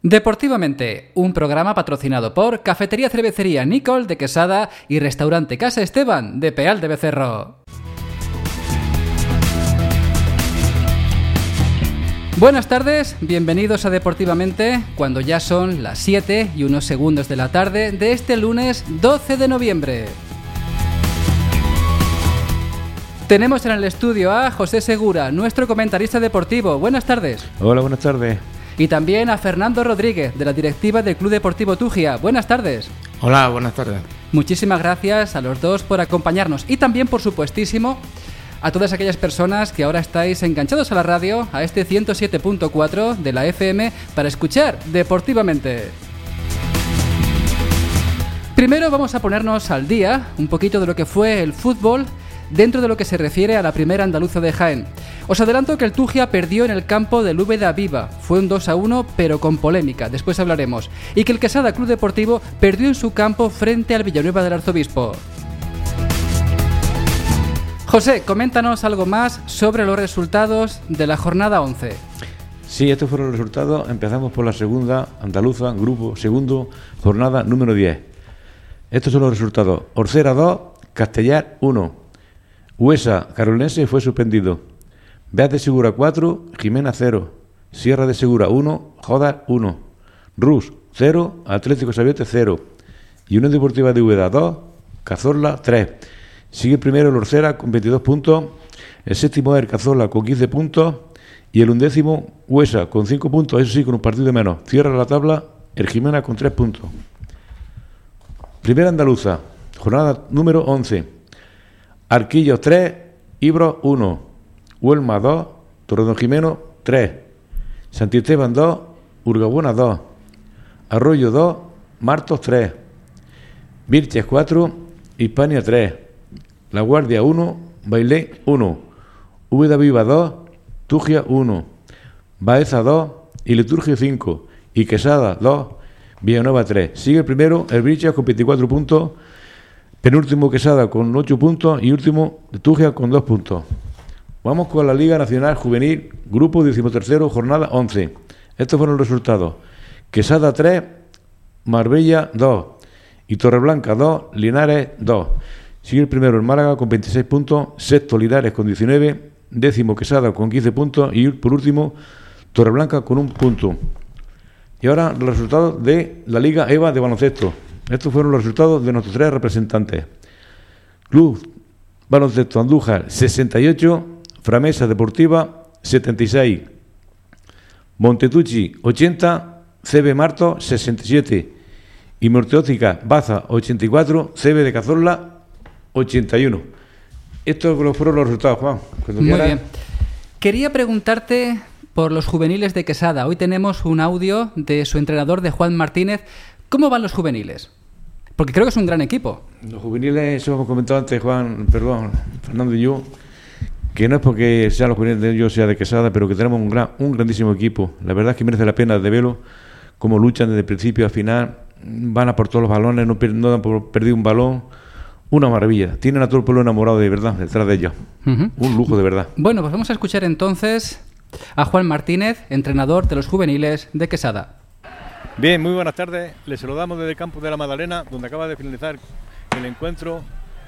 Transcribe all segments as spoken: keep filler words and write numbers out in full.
Deportivamente, un programa patrocinado por Cafetería Cervecería Nicol de Quesada y Restaurante Casa Esteban de Peal de Becerro. Buenas tardes, bienvenidos a Deportivamente, cuando ya son las siete y unos segundos de la tarde de este lunes doce de noviembre. Tenemos en el estudio a José Segura, nuestro comentarista deportivo. Buenas tardes. Hola, buenas tardes. Y también a Fernando Rodríguez, de la directiva del Club Deportivo Tugia. Buenas tardes. Hola, buenas tardes. Muchísimas gracias a los dos por acompañarnos. Y también, por supuestísimo, a todas aquellas personas que ahora estáis enganchados a la radio, a este ciento siete punto cuatro de la F M, para escuchar Deportivamente. Primero vamos a ponernos al día un poquito de lo que fue el fútbol dentro de lo que se refiere a la primera andaluza de Jaén. Os adelanto que el Tugia perdió en el campo del Úbeda Viva. Fue un dos a uno, pero con polémica, después hablaremos. Y que el Quesada Club Deportivo perdió en su campo frente al Villanueva del Arzobispo. José, coméntanos algo más sobre los resultados de la jornada once. Sí, estos fueron los resultados. Empezamos por la segunda andaluza, grupo segundo, jornada número diez. Estos son los resultados. Orcera dos, Castellar uno. Huesa Carolense fue suspendido. Beas de Segura cuatro, Jimena cero. Sierra de Segura uno, Jodar uno. Rus cero, Atlético Sabiete cero. Y Unión Deportiva de Úbeda dos, Cazorla tres. Sigue primero el Orcera con veintidós puntos. El séptimo es el Cazorla con quince puntos. Y el undécimo, Huesa con cinco puntos, eso sí, con un partido de menos. Cierra la tabla el Jimena con tres puntos. Primera andaluza, jornada número once. Arquillos tres, Ibros uno, Huelma dos, Torredonjimeno tres, Santisteban dos, Urgabuena dos, Arroyo dos, Martos tres, Virches cuatro, Hispania tres, La Guardia uno, Bailén uno, Úbeda Viva dos, Tugia uno, Baeza dos y Liturgia cinco, y Quesada dos, Villanueva tres. Sigue el primero, el Virches con veinticuatro puntos, penúltimo Quesada con ocho puntos y último Tugia con dos puntos. Vamos con la Liga Nacional Juvenil, grupo decimotercero, jornada once. Estos fueron los resultados. Quesada tres, Marbella dos y Torreblanca dos, Linares dos. Sigue el primero el Málaga con veintiséis puntos, sexto Linares con diecinueve, décimo Quesada con quince puntos y por último Torreblanca con un punto. Y ahora los resultados de la Liga E V A de baloncesto. Estos fueron los resultados de nuestros tres representantes. Club Baloncesto Andújar sesenta y ocho, Framesa Deportiva setenta y seis, Montetucci ochenta, C B Marto sesenta y siete y Morteótica Baza ochenta y cuatro, C B de Cazorla ochenta y uno. Estos fueron los resultados, Juan. Cuando Muy quieras. Bien. Quería preguntarte por los juveniles de Quesada. Hoy tenemos un audio de su entrenador, de Juan Martínez. ¿Cómo van los juveniles? Porque creo que es un gran equipo. Los juveniles, eso hemos comentado antes, Juan, perdón, Fernando y yo, que no es porque sean los juveniles de ellos, sea de Quesada, pero que tenemos un gran, un grandísimo equipo. La verdad es que merece la pena de verlo, cómo luchan desde el principio al final, van a por todos los balones, no, per, no dan por perdido un balón. Una maravilla. Tienen a todo el pueblo enamorado de verdad detrás de ellos. Uh-huh. Un lujo de verdad. Bueno, pues vamos a escuchar entonces a Juan Martínez, entrenador de los juveniles de Quesada. Bien, muy buenas tardes. Les saludamos desde el campo de la Magdalena, donde acaba de finalizar el encuentro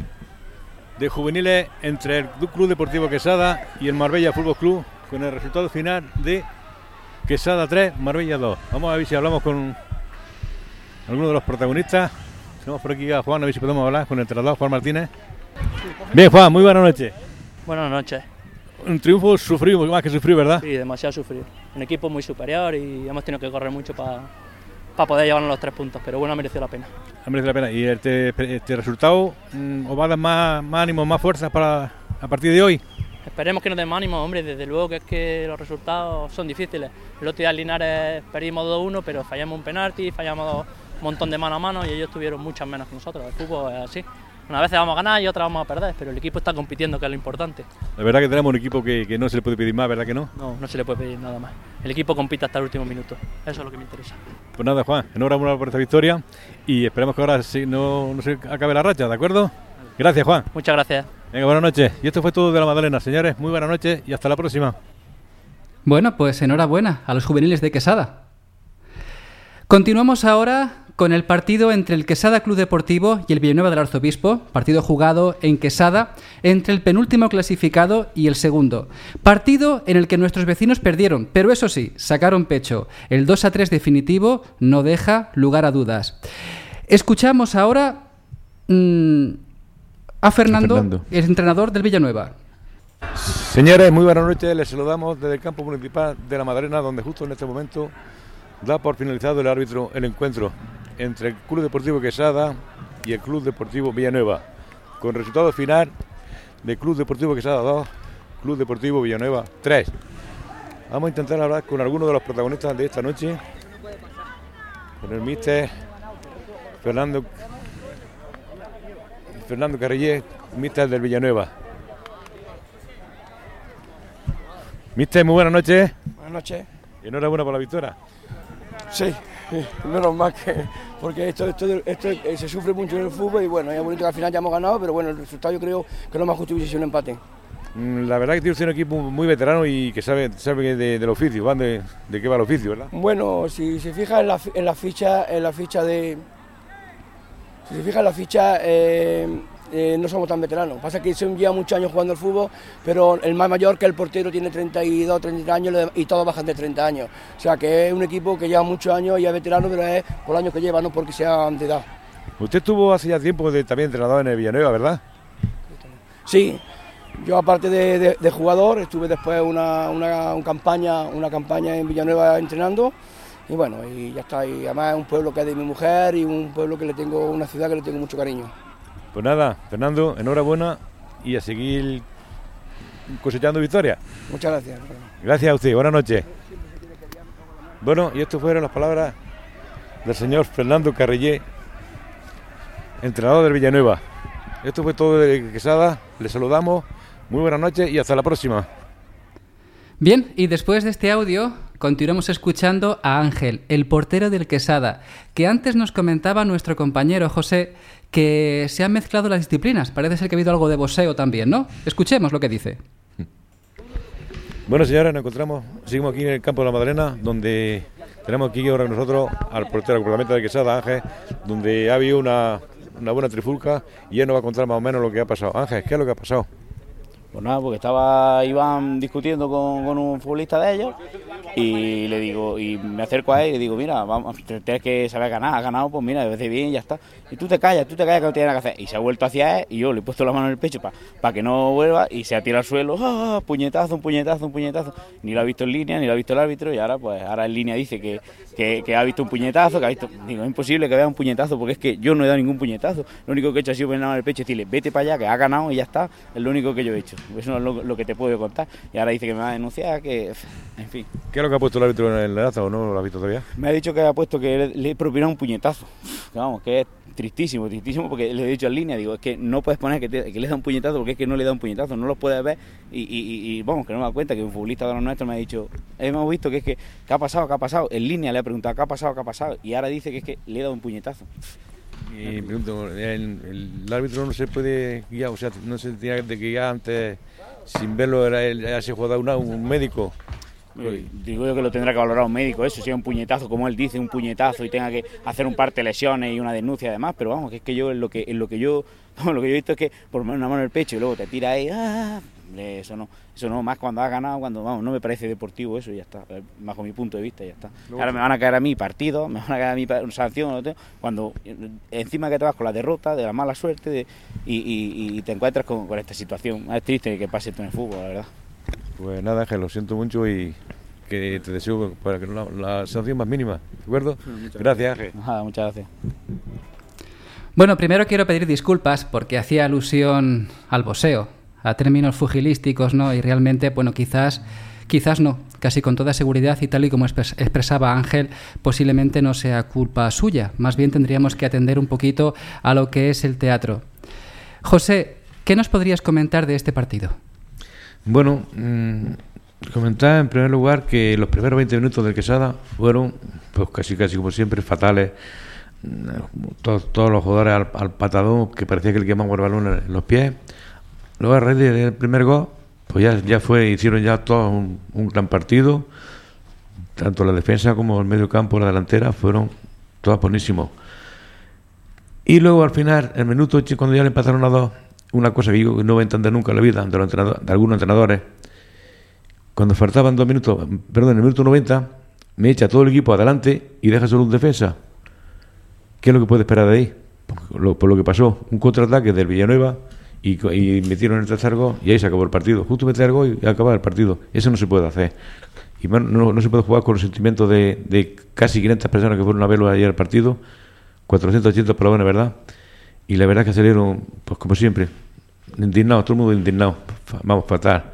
de juveniles entre el Club Deportivo Quesada y el Marbella Fútbol Club, con el resultado final de Quesada tres, Marbella dos. Vamos a ver si hablamos con alguno de los protagonistas. Tenemos por aquí a Juan, a ver si podemos hablar con el entrenador Juan Martínez. Bien, Juan, muy buenas noches. Buenas noches. Un triunfo sufrido, más que sufrido, ¿verdad? Sí, demasiado sufrido. Un equipo muy superior y hemos tenido que correr mucho para pa poder llevarnos los tres puntos, pero bueno, ha merecido la pena. Ha merecido la pena. ¿Y este, este resultado mmm, os va a dar más, más ánimo, más fuerzas para a partir de hoy? Esperemos que nos den más ánimo, hombre, desde luego que es que los resultados son difíciles. El otro día en Linares perdimos dos uno, pero fallamos un penalti, fallamos un montón de mano a mano y ellos tuvieron muchas menos que nosotros. El fútbol es así. Unas veces vamos a ganar y otras vamos a perder, pero el equipo está compitiendo, que es lo importante. La verdad que tenemos un equipo que, que no se le puede pedir más, ¿verdad que no? No, no se le puede pedir nada más. El equipo compite hasta el último minuto, eso es lo que me interesa. Pues nada, Juan, enhorabuena por esta victoria y esperemos que ahora sí, no, no se acabe la racha, ¿de acuerdo? Gracias, Juan. Muchas gracias. Venga, buenas noches. Y esto fue todo de la Magdalena, señores. Muy buenas noches y hasta la próxima. Bueno, pues enhorabuena a los juveniles de Quesada. Continuamos ahora con el partido entre el Quesada Club Deportivo y el Villanueva del Arzobispo, partido jugado en Quesada entre el penúltimo clasificado y el segundo. Partido en el que nuestros vecinos perdieron, pero eso sí, sacaron pecho. El dos a tres definitivo no deja lugar a dudas. Escuchamos ahora mmm, a Fernando, Fernando, el entrenador del Villanueva. Señores, muy buenas noches. Les saludamos desde el campo municipal de La Madalena, donde justo en este momento da por finalizado el árbitro el encuentro entre el Club Deportivo Quesada y el Club Deportivo Villanueva, con resultado final de Club Deportivo Quesada dos, Club Deportivo Villanueva tres. Vamos a intentar hablar con algunos de los protagonistas de esta noche, con el míster Fernando Fernando Carrillé, míster del Villanueva. Míster, muy buenas noches. Buenas noches. Enhorabuena por la victoria. Sí, menos mal que, porque esto, esto, esto, esto se sufre mucho en el fútbol y bueno, es bonito que al final ya hemos ganado, pero bueno, el resultado yo creo que lo más justo hubiese sido un empate. La verdad que tiene usted un equipo muy veterano y que sabe, sabe de, del oficio, van de, de qué va el oficio, ¿verdad? Bueno, si se fija en la, en la ficha, en la ficha de, si se fija en la ficha, eh, eh, no somos tan veteranos. Pasa que son ya muchos años jugando al fútbol, pero el más mayor que el portero tiene treinta y dos, treinta años y todos bajan de treinta años. O sea que es un equipo que lleva muchos años y es veterano, pero es por los años que lleva, no porque sean de edad. Usted estuvo hace ya tiempo de, también entrenador en el Villanueva, ¿verdad? Sí, yo aparte de, de, de jugador, estuve después una, una, una, campaña, una campaña en Villanueva entrenando. Y bueno, y ya está, y además es un pueblo que es de mi mujer y un pueblo que le tengo, una ciudad que le tengo mucho cariño. Pues nada, Fernando, enhorabuena y a seguir cosechando victorias. Muchas gracias. Gracias a usted, buenas noches. Bueno, y estas fueron las palabras del señor Fernando Carrillé, entrenador del Villanueva. Esto fue todo de Quesada, les saludamos, muy buenas noches y hasta la próxima. Bien, y después de este audio continuamos escuchando a Ángel, el portero del Quesada, que antes nos comentaba nuestro compañero José que se han mezclado las disciplinas. Parece ser que ha habido algo de boxeo también, ¿no? Escuchemos lo que dice. Bueno, señores, nos encontramos, seguimos aquí en el campo de La Madalena, donde tenemos aquí ahora nosotros al portero del Parlamento de Quesada, Ángel, donde ha habido una, una buena trifulca y él nos va a contar más o menos lo que ha pasado. Ángel, ¿qué es lo que ha pasado? Pues nada, porque estaba Iván discutiendo con, con un futbolista de ellos y le digo, y me acerco a él y le digo, mira, vamos, tienes que saber ganar, has ganado, pues mira, de vez en bien, ya está. Y tú te callas, tú te callas que no tienes nada que hacer. Y se ha vuelto hacia él y yo le he puesto la mano en el pecho para pa que no vuelva y se atira al suelo, ¡ah! Puñetazo, un puñetazo, un puñetazo. Ni lo ha visto en línea, ni lo ha visto el árbitro y ahora pues ahora en línea dice que, que, que ha visto un puñetazo, que ha visto... Digo, es imposible que vea un puñetazo porque es que yo no he dado ningún puñetazo. Lo único que he hecho ha sido poner la mano en el pecho y decirle, vete para allá, que has ganado y ya está. Es lo único que yo he hecho. Eso no es lo, lo que te puedo contar. Y ahora dice que me va a denunciar, que... En fin. ¿Qué es lo que ha puesto el árbitro en el lazo o no lo ha visto todavía? Me ha dicho que ha puesto que le, le he propinado un puñetazo. Que vamos, que es tristísimo, tristísimo, porque le he dicho en línea, digo, es que no puedes poner que, te, que le da un puñetazo porque es que no le da un puñetazo, no lo puedes ver y, y, y, y vamos, que no me da cuenta que un futbolista de los nuestros me ha dicho, hemos visto que es que, ¿qué ha pasado? ¿Qué ha pasado? En línea le he preguntado, ¿qué ha pasado? ¿Qué ha pasado? Y ahora dice que es que le he dado un puñetazo. Y pregunto, el, el árbitro no se puede guiar, o sea, no se tiene que guiar antes, sin verlo, era el, ya se juega una, un médico. Digo yo que lo tendrá que valorar un médico, eso, si es un puñetazo, como él dice, un puñetazo y tenga que hacer un parte de lesiones y una denuncia además, pero vamos, que es que yo en lo que en lo que yo vamos, lo que yo he visto es que por lo menos una mano en el pecho y luego te tira ahí, ¡ah! Eso no, eso no, más cuando has ganado, cuando vamos, no me parece deportivo eso y ya está, bajo mi punto de vista ya está. Ahora me van a caer a mí partidos, me van a caer a mí sanción, cuando encima que te vas con la derrota, de la mala suerte de, y, y, y te encuentras con, con esta situación. Es triste que pase esto en el fútbol, la verdad. Pues nada, Ángel, lo siento mucho y que te deseo para que la, la sanción más mínima, ¿de acuerdo? Muchas gracias, Ángel. Nada, muchas gracias. Bueno, primero quiero pedir disculpas porque hacía alusión al boxeo, a términos pugilísticos, ¿no? Y realmente, bueno, quizás, quizás no, casi con toda seguridad y tal y como expres- expresaba Ángel, posiblemente no sea culpa suya. Más bien tendríamos que atender un poquito a lo que es el teatro. José, ¿qué nos podrías comentar de este partido? Bueno, mmm, comentar en primer lugar que los primeros veinte minutos del Quesada fueron, pues casi casi como siempre, fatales. Todos, todos los jugadores al, al patadón, que parecía que le quemaban el balón en los pies. Luego a raíz del primer gol, pues ya, ya fue, hicieron ya todos un, un gran partido. Tanto la defensa como el medio campo, la delantera, fueron todas buenísimos. Y luego al final, el minuto, cuando ya le empataron a dos, una cosa que yo no voy a entender nunca en la vida de, los entrenadores, de algunos entrenadores, cuando faltaban dos minutos, perdón, en el minuto noventa, me echa todo el equipo adelante y deja solo un defensa. ¿Qué es lo que puede esperar de ahí? Por lo, por lo que pasó, un contraataque del Villanueva y, y metieron el tercer gol y ahí se acabó el partido. Justo meter el gol y acabar el partido. Eso no se puede hacer. Y no, no, no se puede jugar con los sentimientos de, de casi quinientas personas que fueron a verlo ayer el partido, cuatrocientos ochenta por la buena verdad, y la verdad que salieron, pues como siempre, indignados, todo el mundo indignado, vamos, fatal.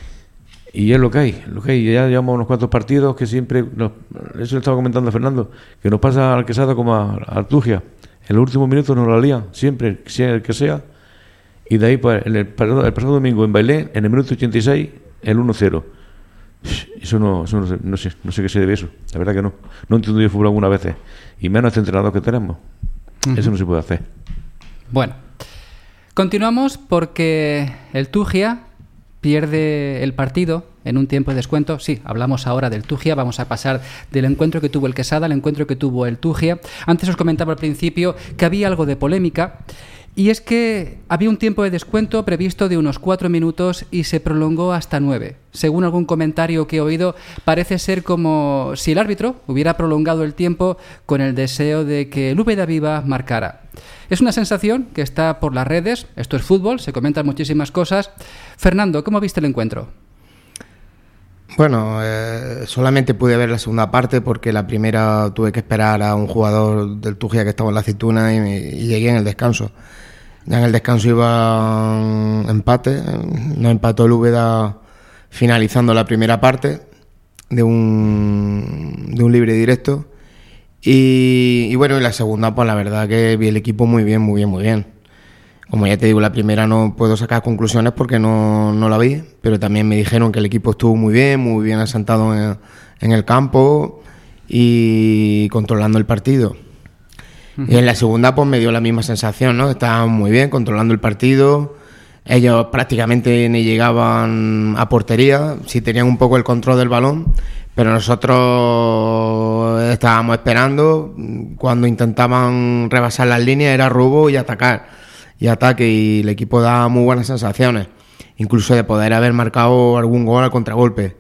Y es lo que hay, lo que hay. Ya llevamos unos cuantos partidos que siempre, nos, eso le estaba comentando a Fernando, que nos pasa al Quesada como a, a Artugia. En los últimos minutos nos la lían, siempre, sea el que sea. Y de ahí, pues, el, el, el pasado domingo en Bailén, en el minuto ochenta y seis, el uno cero. Eso no, eso no sé, no sé, no sé qué se debe eso. La verdad que no. No entiendo yo fútbol algunas veces. Y menos este entrenador que tenemos. Uh-huh. Eso no se puede hacer. Bueno, continuamos porque el Tugia pierde el partido en un tiempo de descuento. Sí, hablamos ahora del Tugia. Vamos a pasar del encuentro que tuvo el Quesada al encuentro que tuvo el Tugia. Antes os comentaba al principio que había algo de polémica. Y es que había un tiempo de descuento previsto de unos cuatro minutos y se prolongó hasta nueve. Según algún comentario que he oído, parece ser como si el árbitro hubiera prolongado el tiempo con el deseo de que el Úbeda Viva marcara. Es una sensación que está por las redes. Esto es fútbol, se comentan muchísimas cosas. Fernando, ¿cómo viste el encuentro? Bueno, eh, solamente pude ver la segunda parte porque la primera tuve que esperar a un jugador del Tugia que estaba en la aceituna y, y llegué en el descanso. Ya en el descanso iba empate, nos empató el Úbeda finalizando la primera parte de un, de un libre directo y, y bueno, en la segunda pues la verdad que vi el equipo muy bien, muy bien, muy bien. Como ya te digo, la primera no puedo sacar conclusiones porque no, no la vi, pero también me dijeron que el equipo estuvo muy bien, muy bien asentado en, en el campo y controlando el partido. Uh-huh. Y en la segunda pues me dio la misma sensación, ¿no? Estaban muy bien controlando el partido, ellos prácticamente ni llegaban a portería, sí tenían un poco el control del balón, pero nosotros estábamos esperando, cuando intentaban rebasar las líneas era robo y atacar. y ataque, y el equipo da muy buenas sensaciones, incluso de poder haber marcado algún gol al contragolpe.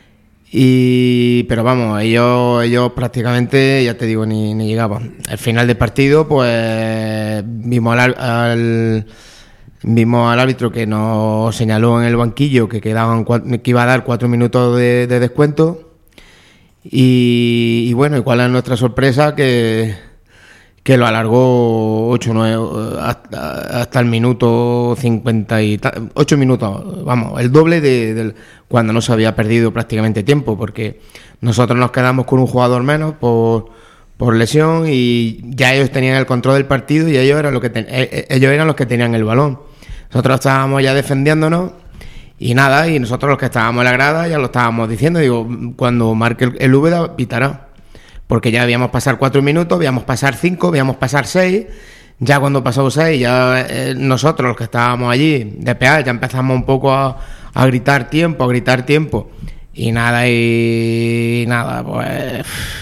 Y pero vamos, ellos ellos prácticamente, ya te digo, ni, ni llegaban. Al final del partido, pues vimos al, al vimos al árbitro que nos señaló en el banquillo que quedaban que iba a dar cuatro minutos de, de descuento. Y, y bueno, ¿y cuál es nuestra sorpresa? Que que lo alargó ocho nueve hasta, hasta el minuto cincuenta y ocho minutos, vamos, el doble de, de cuando no se había perdido prácticamente tiempo, porque nosotros nos quedamos con un jugador menos por, por lesión y ya ellos tenían el control del partido y ellos eran, lo que ten, ellos eran los que tenían el balón. Nosotros estábamos ya defendiéndonos y nada, y nosotros los que estábamos en la grada ya lo estábamos diciendo, digo, cuando marque el, el Úbeda pitará. Porque ya debíamos pasar cuatro minutos, debíamos pasar cinco, debíamos pasar seis. Ya cuando pasó seis, ya eh, nosotros los que estábamos allí de pear, ya empezamos un poco a, a gritar tiempo, a gritar tiempo. Y nada, y nada, pues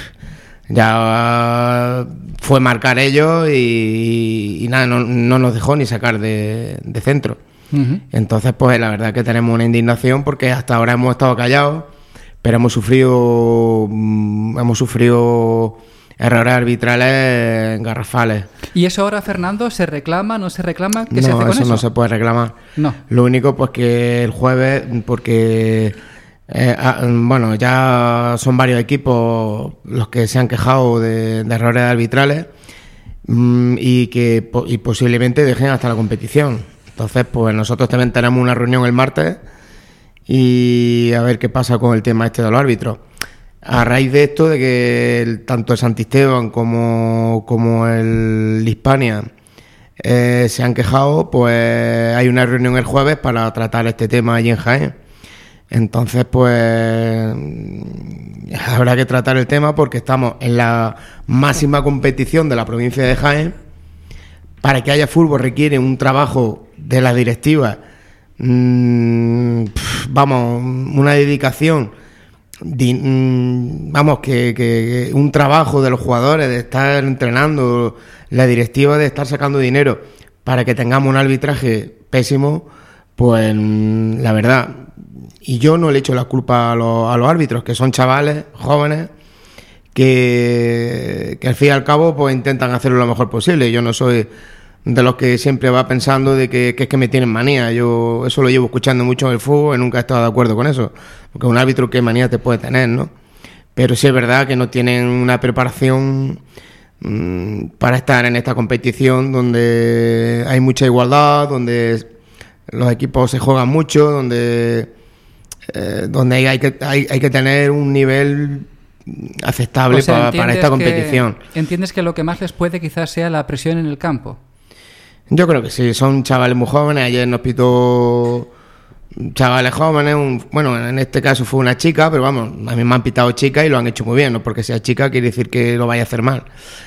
ya fue marcar ellos y, y nada, no, no nos dejó ni sacar de, de centro. Uh-huh. Entonces, pues la verdad que tenemos una indignación porque hasta ahora hemos estado callados, pero hemos sufrido hemos sufrido errores arbitrales garrafales. ¿Y eso ahora, Fernando, se reclama, no se reclama? ¿Qué no, se hace con eso? eso no se puede reclamar. No. Lo único, pues que el jueves, porque eh, ah, bueno, ya son varios equipos los que se han quejado de, de errores arbitrales mmm, y que y posiblemente dejen hasta la competición. Entonces, pues nosotros también tenemos una reunión el martes y a ver qué pasa con el tema este de los árbitros. A raíz de esto, de que el, tanto el Santisteban como, como el Hispania eh, se han quejado, pues hay una reunión el jueves para tratar este tema allí en Jaén. Entonces, pues habrá que tratar el tema porque estamos en la máxima competición de la provincia de Jaén. Para que haya fútbol requiere un trabajo de la directiva, mmm, pff, vamos, una dedicación di, mm, vamos, que, que, que un trabajo de los jugadores, de estar entrenando, la directiva de estar sacando dinero para que tengamos un arbitraje pésimo, pues la verdad, y yo no le echo la culpa a los, a los árbitros, que son chavales, jóvenes, que, que al fin y al cabo pues intentan hacerlo lo mejor posible. Yo no soy de los que siempre va pensando de que, que es que me tienen manía. Yo eso lo llevo escuchando mucho en el fútbol y nunca he estado de acuerdo con eso, porque un árbitro qué manía te puede tener, ¿no? Pero sí es verdad que no tienen una preparación mmm, para estar en esta competición donde hay mucha igualdad, donde los equipos se juegan mucho, donde eh, donde hay, hay que hay, hay que tener un nivel aceptable, o sea, para, para esta competición. Que, ¿Entiendes que lo que más les puede quizás sea la presión en el campo? Yo creo que sí, son chavales muy jóvenes. Ayer nos pitó chavales jóvenes, un, bueno, en este caso fue una chica, pero vamos, a mí me han pitado chicas y lo han hecho muy bien, no porque sea chica quiere decir que lo vaya a hacer mal.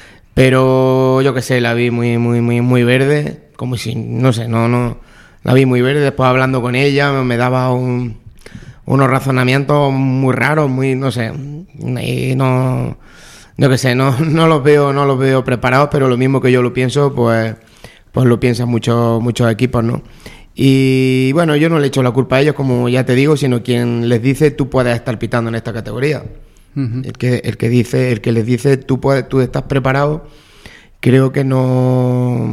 Pero yo que sé, la vi muy muy muy muy verde, como si, no sé, no no la vi muy verde. Después hablando con ella me daba un, unos razonamientos muy raros, muy, no sé, y no, yo que sé, no no los veo no los veo preparados, pero lo mismo que yo lo pienso, pues pues lo piensan muchos muchos equipos, ¿no? Y bueno, yo no le echo la culpa a ellos, como ya te digo, sino quien les dice tú puedes estar pitando en esta categoría. Uh-huh. El que el que dice, el que les dice tú puedes, tú estás preparado, creo que no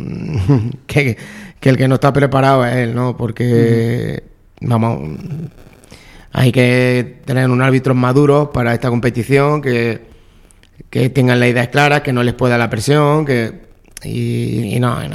que, que el que no está preparado es él, ¿no? Porque uh-huh. vamos, hay que tener un árbitros maduros para esta competición, que que tengan las ideas claras, que no les pueda la presión, que Y, y no, no,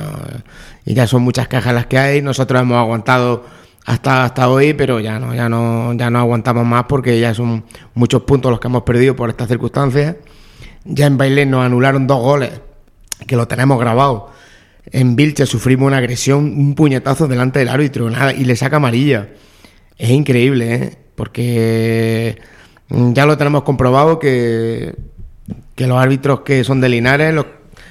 y ya son muchas quejas las que hay. Nosotros hemos aguantado hasta hasta hoy, pero ya no, ya no, ya no aguantamos más, porque ya son muchos puntos los que hemos perdido por estas circunstancias. Ya en Bailén nos anularon dos goles, que lo tenemos grabado. En Vilche sufrimos una agresión, un puñetazo delante del árbitro, nada, y le saca amarilla. Es increíble, ¿eh? Porque ya lo tenemos comprobado que, que los árbitros que son de Linares, los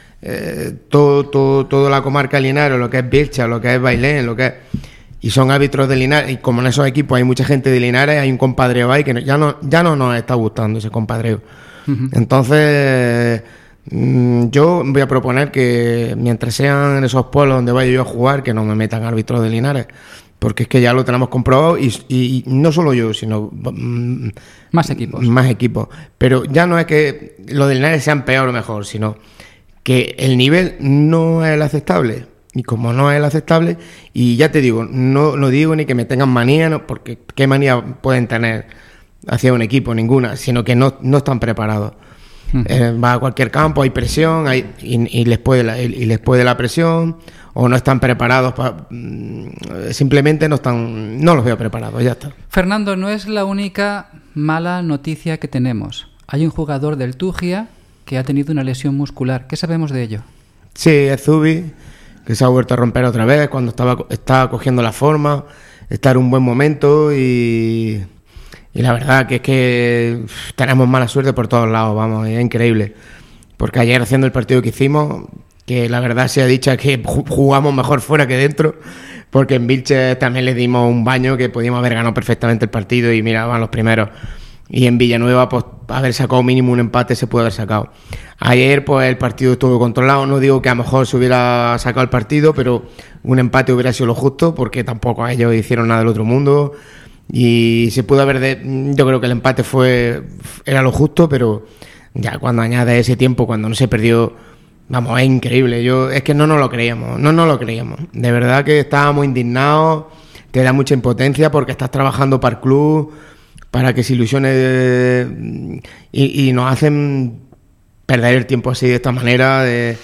Eh, todo, todo, toda la comarca de Linares, lo que es Vilcha, lo que es Bailén, lo que es, y son árbitros de Linares, y como en esos equipos hay mucha gente de Linares, hay un compadreo ahí que no, ya no ya no nos está gustando ese compadreo. Uh-huh. Entonces mmm, yo voy a proponer que mientras sean en esos pueblos donde vaya yo a jugar, que no me metan árbitros de Linares, porque es que ya lo tenemos comprobado, y, y, y no solo yo, sino mmm, más equipos más equipos pero ya no es que los de Linares sean peor o mejor, sino que el nivel no es el aceptable. Y como no es el aceptable, y ya te digo, no, no digo ni que me tengan manía, no, porque qué manía pueden tener hacia un equipo, ninguna, sino que no, no están preparados. Uh-huh. Eh, va a cualquier campo, hay presión, hay, y, y les puede la, y les puede la presión, o no están preparados, pa, simplemente no están, no los veo preparados, ya está. Fernando, no es la única mala noticia que tenemos. Hay un jugador del Tugia que ha tenido una lesión muscular. ¿Qué sabemos de ello? Sí, es Zubi, que se ha vuelto a romper otra vez cuando estaba, estaba cogiendo la forma, está en un buen momento, y, y la verdad que es que uf, tenemos mala suerte por todos lados, vamos, es increíble. Porque ayer haciendo el partido que hicimos, que la verdad sea dicha que jugamos mejor fuera que dentro, porque en Vilche también le dimos un baño que podíamos haber ganado perfectamente el partido y miraban los primeros. Y en Villanueva, pues haber sacado mínimo un empate se puede haber sacado. Ayer, pues el partido estuvo controlado. No digo que a lo mejor se hubiera sacado el partido, pero un empate hubiera sido lo justo, porque tampoco ellos hicieron nada del otro mundo. Y se pudo haber... De... Yo creo que el empate fue era lo justo, pero ya cuando añade ese tiempo, cuando no se perdió, vamos, es increíble. Yo Es que no nos lo creíamos, no nos lo creíamos. De verdad que estábamos indignados, te da mucha impotencia porque estás trabajando para el club, para que se ilusione, y, y nos hacen perder el tiempo así de esta manera, de,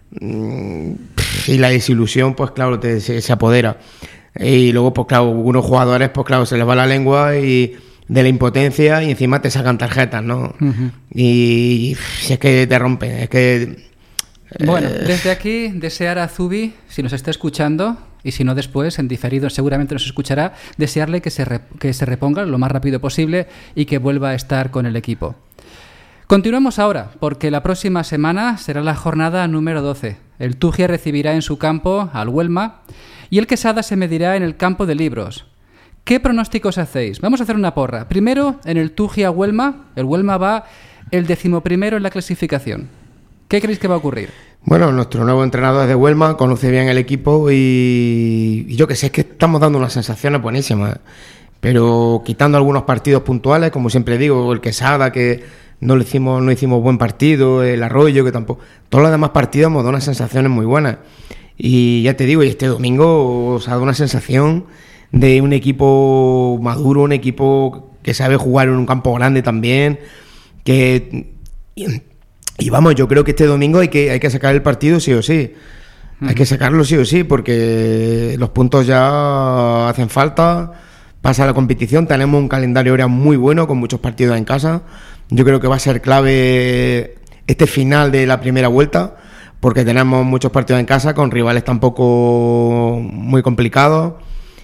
y la desilusión, pues claro, te, se, se apodera. Y luego, pues claro, algunos jugadores, pues claro, se les va la lengua y de la impotencia, y encima te sacan tarjetas, ¿no? Uh-huh. Y, y si es que te rompen, es que... Bueno, eh... desde aquí desear a Zubi, si nos está escuchando, y si no después, en diferido seguramente nos escuchará, desearle que se, re, que se reponga lo más rápido posible y que vuelva a estar con el equipo. Continuamos ahora, porque la próxima semana será la jornada número doce. El Tugia recibirá en su campo al Huelma y el Quesada se medirá en el campo de Libros. ¿Qué pronósticos hacéis? Vamos a hacer una porra. Primero, en el Tugia-Huelma, el Huelma va el decimoprimero en la clasificación. ¿Qué creéis que va a ocurrir? Bueno, nuestro nuevo entrenador es de Huelma, conoce bien el equipo y, y yo que sé, es que estamos dando unas sensaciones buenísimas. Pero quitando algunos partidos puntuales, como siempre digo, el Quesada, que no lo hicimos, no hicimos buen partido, el Arroyo, que tampoco. Todos los demás partidos hemos dado unas sensaciones muy buenas. Y ya te digo, y este domingo os ha dado una sensación de un equipo maduro, un equipo que sabe jugar en un campo grande también, que y, y vamos, yo creo que este domingo hay que hay que sacar el partido sí o sí. Mm. Hay que sacarlo sí o sí, porque los puntos ya hacen falta. Pasa la competición, tenemos un calendario ahora muy bueno con muchos partidos en casa. Yo creo que va a ser clave este final de la primera vuelta, porque tenemos muchos partidos en casa con rivales tampoco muy complicados.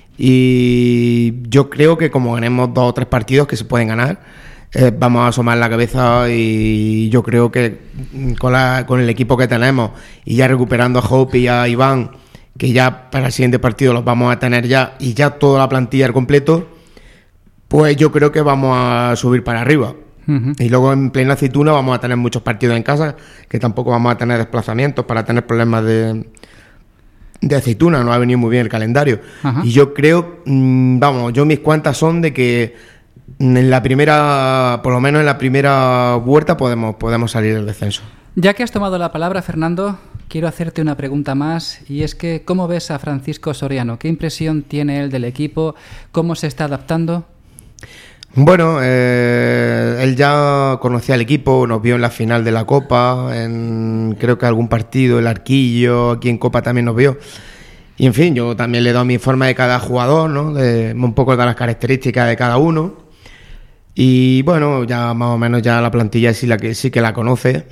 Y yo creo que como ganemos dos o tres partidos que se pueden ganar, eh, vamos a asomar la cabeza, y yo creo que con, la, con el equipo que tenemos y ya recuperando a Hope y a Iván, que ya para el siguiente partido los vamos a tener ya, y ya toda la plantilla al completo, pues yo creo que vamos a subir para arriba. Uh-huh. Y luego en plena aceituna vamos a tener muchos partidos en casa, que tampoco vamos a tener desplazamientos para tener problemas de... de aceituna, no ha venido muy bien el calendario. Ajá. Y yo creo, mmm, vamos, yo mis cuentas son de que en la primera, por lo menos en la primera vuelta podemos, podemos salir del descenso. Ya que has tomado la palabra, Fernando, quiero hacerte una pregunta más, y es que ¿cómo ves a Francisco Soriano? ¿Qué impresión tiene él del equipo? ¿Cómo se está adaptando? Bueno, eh, él ya conocía al equipo, nos vio en la final de la Copa, en creo que algún partido, el Arquillo, aquí en Copa también nos vio. Y en fin, yo también le he dado mi informe de cada jugador, ¿no? De, un poco de las características de cada uno. Y bueno, ya más o menos ya la plantilla sí, la que, sí que la conoce.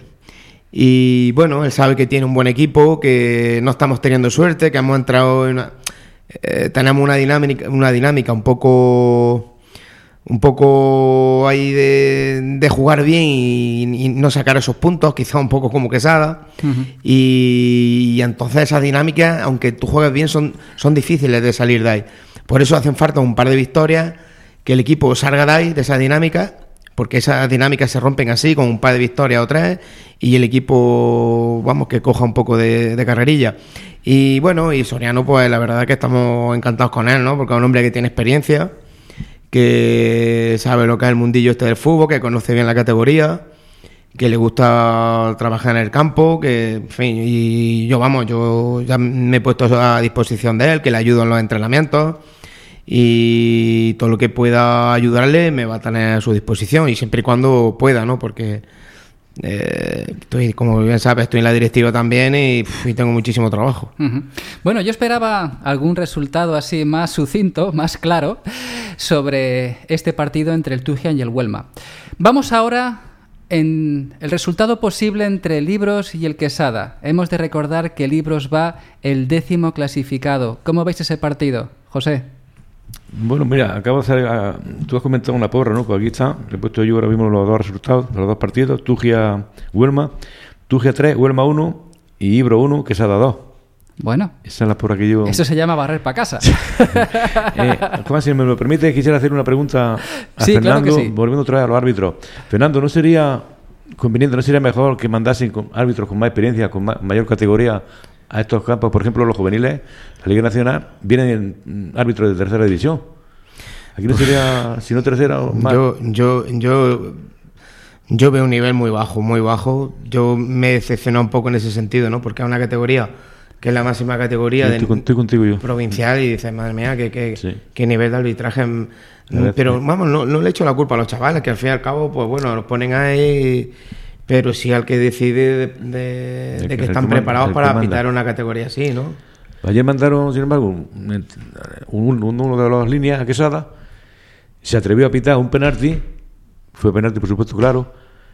Y bueno, él sabe que tiene un buen equipo, que no estamos teniendo suerte, que hemos entrado en una, eh, tenemos una dinámica, una dinámica un poco... un poco ahí de, de jugar bien y, y no sacar esos puntos, quizá un poco como Quesada. Uh-huh. y, y entonces esas dinámicas, aunque tú juegues bien, son, son difíciles de salir de ahí. Por eso hacen falta un par de victorias, que el equipo salga de ahí, de esa dinámica, porque esas dinámicas se rompen así, con un par de victorias o tres, y el equipo, vamos, que coja un poco de, de carrerilla. Y bueno, y Soriano, pues la verdad es que estamos encantados con él, ¿no? Porque es un hombre que tiene experiencia, que sabe lo que es el mundillo este del fútbol, que conoce bien la categoría, que le gusta trabajar en el campo, que en fin, y yo vamos, yo ya me he puesto a disposición de él, que le ayudo en los entrenamientos, y todo lo que pueda ayudarle me va a tener a su disposición, y siempre y cuando pueda, ¿no? Porque eh, estoy, como bien sabes, estoy en la directiva también y, y tengo muchísimo trabajo. Uh-huh. Bueno, yo esperaba algún resultado así más sucinto, más claro, sobre este partido entre el Tugia y el Huelma. Vamos ahora en el resultado posible entre el Ibros y el Quesada. Hemos de recordar que el Ibros va el décimo clasificado. ¿Cómo veis ese partido, José? Bueno, mira, acabo de hacer... Uh, tú has comentado una porra, ¿no? Pues aquí está. Le he puesto yo ahora mismo los dos resultados de los dos partidos. Tugia-Huelma. Tugia tres, Huelma uno y Ibro uno, Quesada dos. Bueno, esa es la porra que yo... Eso se llama barrer para casa. eh, Juan, si me lo permite, quisiera hacer una pregunta a sí, Fernando, claro que sí. Volviendo otra vez a los árbitros. Fernando, ¿no sería conveniente, no sería mejor que mandasen con árbitros con más experiencia, con más, mayor categoría a estos campos? Por ejemplo, los juveniles, la Liga Nacional, vienen árbitros de tercera división. Aquí no sería, si no tercera o más. Yo, yo, yo, yo veo un nivel muy bajo, muy bajo. Yo me he decepcionado un poco en ese sentido, ¿no? Porque es una categoría que es la máxima categoría estoy, de, estoy contigo yo. provincial, y dices, madre mía, qué que, sí. que nivel de arbitraje. Pero vamos, no, no le echo la culpa a los chavales, que al fin y al cabo, pues bueno, los ponen ahí, pero sí al que decide de, de, de, de que están preparados para pitar una categoría así, ¿no? Ayer mandaron, sin embargo, un, un, uno de las líneas a Quesada, se atrevió a pitar un penalti, fue penalti por supuesto, claro,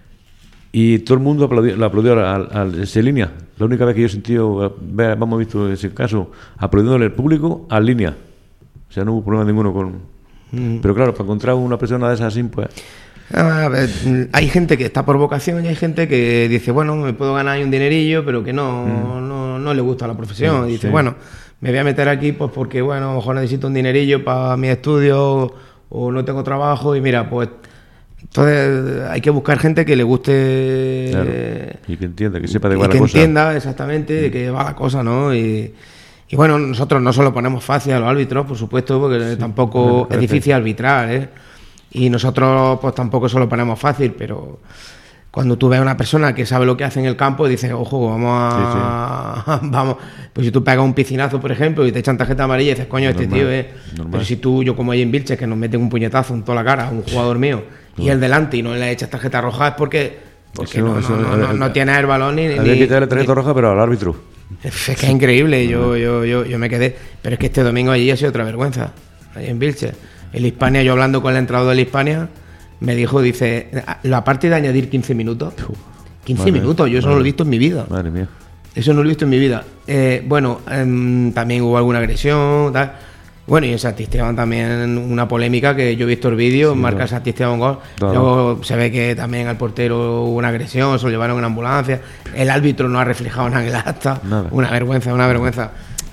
y todo el mundo aplaudió, lo aplaudió a, a, a esa línea. La única vez que yo he sentido, vamos, visto ese caso, aplaudiéndole al público a línea. O sea, no hubo problema ninguno con... Mm. Pero claro, para encontrar una persona de esas así, pues... A ver, hay gente que está por vocación y hay gente que dice, bueno, me puedo ganar ahí un dinerillo, pero que no, mm. no, no le gusta la profesión. Sí, y dice, sí. bueno, me voy a meter aquí pues porque, bueno, a lo mejor necesito un dinerillo para mi estudio o no tengo trabajo y mira, pues entonces hay que buscar gente que le guste, claro. Y que entienda, que sepa de qué va la que cosa. entienda exactamente de qué va la cosa, ¿no? Y, y bueno, nosotros no solo ponemos fácil a los árbitros, por supuesto, porque sí, tampoco es difícil arbitrar, ¿eh? Y nosotros pues tampoco solo ponemos fácil, pero cuando tú ves a una persona que sabe lo que hace en el campo, dices, ojo, vamos a... Sí, sí. vamos. Pues si tú pegas un piscinazo, por ejemplo, y te echan tarjeta amarilla, y dices, coño, normal, este tío, ¿eh? Normal. Pero si tú, yo como ahí en Vilches, que nos meten un puñetazo en toda la cara a un jugador mío, no. y él delante, y no le echas tarjeta roja, es porque, porque eso, no, eso, no, no, no, no tienes el balón ni... Había que quitarle tarjeta ni, roja, pero al árbitro. Es que es increíble, yo, yo, yo, yo me quedé. Pero es que este domingo allí ha sido otra vergüenza, ahí en Vilches. El Hispania, yo hablando con el entrenador del Hispania, me dijo, dice, la parte de añadir quince minutos, quince madre, minutos, yo eso madre, no lo he visto en mi vida. Madre mía. Eso no lo he visto en mi vida. Eh, bueno, eh, también hubo alguna agresión, tal. Bueno, y en Santi Esteban también una polémica que yo he visto el vídeo, sí, marca no. Santi Esteban gol. Claro. Luego se ve que también al portero hubo una agresión, se lo llevaron en ambulancia. El árbitro no ha reflejado nada en el acta. Nada. Una vergüenza, una vergüenza.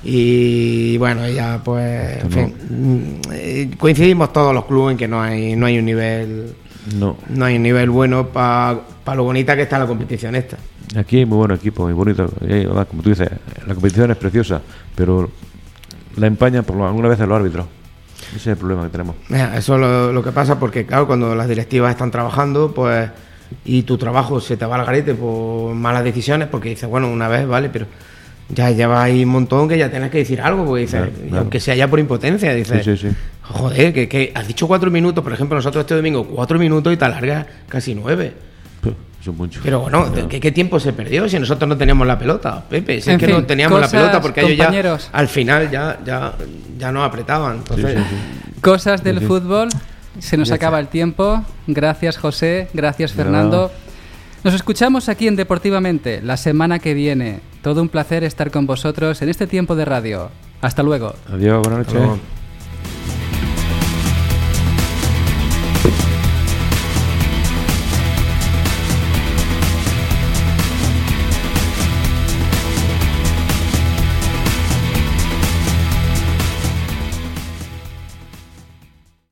Y bueno, ya pues, en fin, coincidimos todos los clubes en que no hay no hay un nivel no, no hay un nivel bueno para pa lo bonita que está la competición esta. Aquí hay muy buen equipo, muy bonito, como tú dices, la competición es preciosa, pero la empañan por alguna vez los árbitros. Ese es el problema que tenemos. Mira, eso es lo, lo que pasa porque claro, cuando las directivas están trabajando, pues y tu trabajo se te va al garete por malas decisiones, porque dices, bueno, una vez vale, pero ya lleva ahí un montón que ya tienes que decir algo, porque dices, claro, claro. aunque sea ya por impotencia, dices, sí, sí, sí. joder, que, que has dicho cuatro minutos, por ejemplo, nosotros este domingo cuatro minutos y te alargas casi nueve. Son muchos. Pero bueno, claro. ¿qué, ¿qué tiempo se perdió si nosotros no teníamos la pelota, Pepe? Si en es que fin, no teníamos cosas, la pelota porque ellos ya al final ya, ya, ya nos apretaban. Entonces... Sí, sí, sí. Cosas del sí, sí. fútbol, se nos ya acaba está. el tiempo. Gracias, José, gracias, Fernando. No. Nos escuchamos aquí en Deportivamente la semana que viene. Todo un placer estar con vosotros en este tiempo de radio. Hasta luego. Adiós, buenas noches.